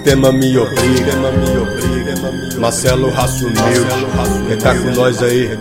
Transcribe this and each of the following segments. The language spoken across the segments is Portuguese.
sistema me obriga. Marcelo Raço Humilde, quem tá com nós aí,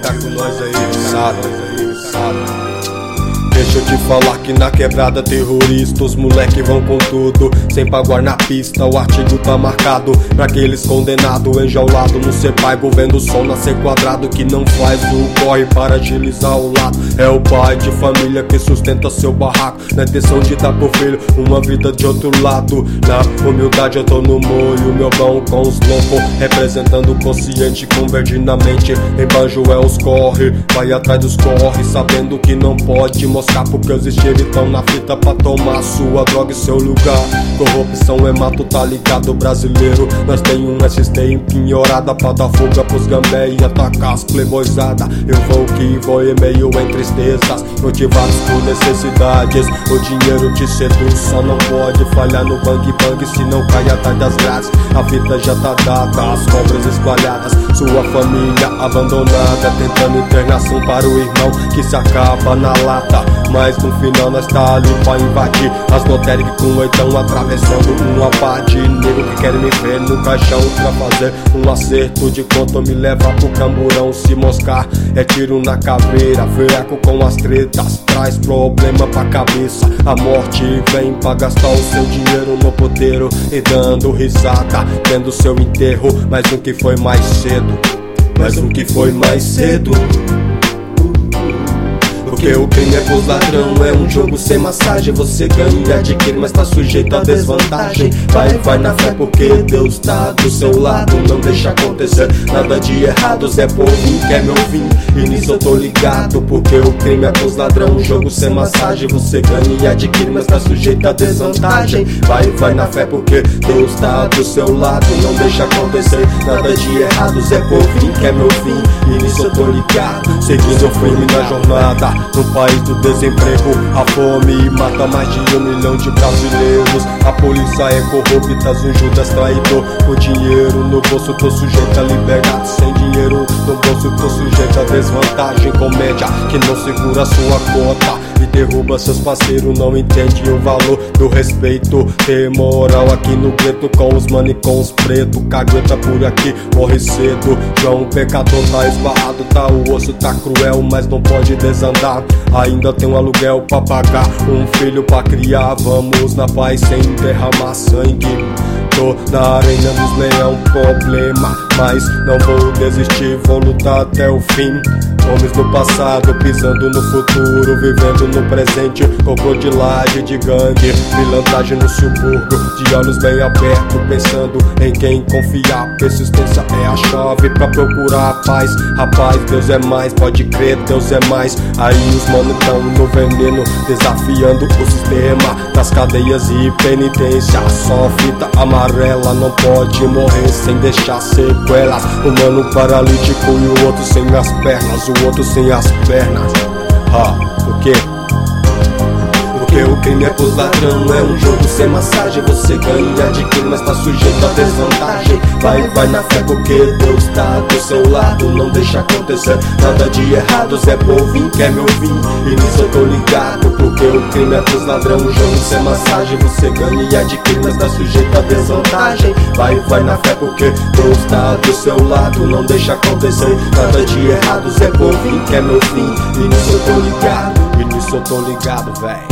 sabe. Deixa eu te falar que na quebrada terrorista os moleque vão com tudo, sem paguar na pista, o artigo tá marcado pra aqueles condenados, enjaulado no Cepaibo, vendo o sol nascer quadrado, que não faz o corre para agilizar o lado. É o pai de família que sustenta seu barraco, na intenção de dar pro filho uma vida de outro lado. Na humildade eu tô no molho, meu bom com os loucos, representando o consciente, convergindo na mente. Em banjo é os corre, vai atrás dos corre, sabendo que não pode mostrar porque os estilos tão na fita pra tomar sua droga e seu lugar. Corrupção é mato, tá ligado, brasileiro? Nós tem um ST empinhorada pra dar fuga pros gambé e atacar as playboyzada. Eu vou que vou e meio em tristezas, motivados por necessidades. O dinheiro te seduz, só não pode falhar no bang bang, se não cai atrás das grades. A fita já tá dada, as cobras espalhadas, sua família abandonada, tentando internação para o irmão que se acaba na lata. Mas no final nós tá ali pra invadir as lotéricas com oitão atravessando um abade. Nego que quer me ver no caixão pra fazer um acerto de conta, me levar pro camburão. Se moscar é tiro na caveira, veaco com as tretas, traz problema pra cabeça. A morte vem pra gastar o seu dinheiro no poteiro e dando risada, tendo seu enterro. Mas um que foi mais cedo, porque o crime é pros ladrão, é um jogo sem massagem. Você ganha e adquire, mas tá sujeito a desvantagem. Vai na fé porque Deus tá do seu lado, não deixa acontecer nada de errado. Zé Povinho quer me ouvir, e nisso eu tô ligado. Porque o crime é pros ladrão, um jogo sem massagem. Você ganha e adquire, mas tá sujeito a desvantagem. Vai na fé porque Deus tá do seu lado, não deixa acontecer nada de errado. Zé Povinho quer me ouvir, e nisso eu tô ligado. Seguindo firme na jornada, no país do desemprego, a fome mata mais de 1 milhão de brasileiros. A polícia é corrupta, um Judas traidor. O dinheiro no bolso, tô sujeito a liberdade. Sem dinheiro no bolso, tô sujeito a desvantagem. Comédia que não segura sua cota e derruba seus parceiros, não entende o valor do respeito. Ter moral aqui no gueto com os mano e com os pretos. Cagueta por aqui, morre cedo. João pecador tá esbarrado, tá o osso, tá cruel, mas não pode desandar. Ainda tem um aluguel pra pagar, um filho pra criar. Vamos na paz sem derramar sangue. Tô na arena dos leão, problema, mas não vou desistir, vou lutar até o fim. Homens no passado, pisando no futuro, vivendo no presente. Crocodilagem de gangue, pilantragem no subúrbio, de olhos bem abertos, pensando em quem confiar. Persistência é a chave pra procurar a paz. Rapaz, Deus é mais, pode crer, Deus é mais. Aí os mano tão no veneno, desafiando o sistema das cadeias e penitência. Só fita amarela, não pode morrer sem deixar sequelas. O mano paralítico e o outro sem as pernas, o outro sem as pernas. Por quê? Porque o crime é pros ladrão, é um jogo sem massagem. Você ganha e adquire, mas tá sujeito a desvantagem. Vai na fé porque Deus tá do seu lado, não deixa acontecer nada de errado. Zé Povinho quer me ouvir, e nisso eu tô ligado. Porque o crime é pros ladrão, um jogo sem massagem. Você ganha e adquire, mas tá sujeito a desvantagem. Vai na fé porque Deus tá do seu lado, não deixa acontecer nada de errado. Zé Povinho quer me ouvir, e nisso eu tô ligado, véi.